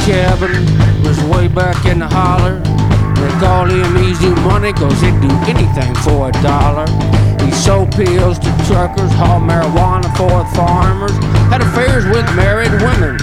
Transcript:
cabin was way back in the holler. They called him Easy Money 'cause he'd do anything for $1. He sold pills to truckers, hauled marijuana for farmers, had affairs with married women.